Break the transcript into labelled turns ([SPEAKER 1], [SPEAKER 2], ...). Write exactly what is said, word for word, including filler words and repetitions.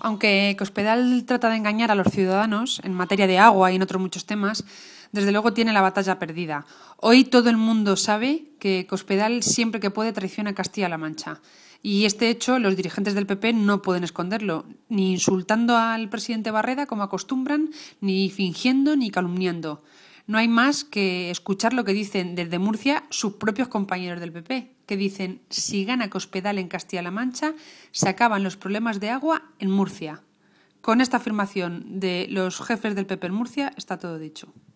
[SPEAKER 1] Aunque Cospedal trata de engañar a los ciudadanos en materia de agua y en otros muchos temas, desde luego tiene la batalla perdida. Hoy todo el mundo sabe que Cospedal siempre que puede traiciona a Castilla-La Mancha. Y este hecho los dirigentes del P P no pueden esconderlo, ni insultando al presidente Barreda como acostumbran, ni fingiendo ni calumniando. No hay más que escuchar lo que dicen desde Murcia sus propios compañeros del P P, que dicen, si gana Cospedal en Castilla-La Mancha, se acaban los problemas de agua en Murcia. Con esta afirmación de los jefes del P P en Murcia está todo dicho.